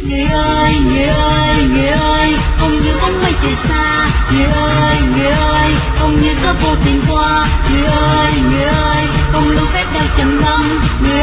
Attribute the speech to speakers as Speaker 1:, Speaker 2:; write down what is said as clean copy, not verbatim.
Speaker 1: Người ơi, không như bóng mây chạy xa. Người ơi, không như gió vô tình qua. Người ơi, không lưu phép đang trầm ngâm.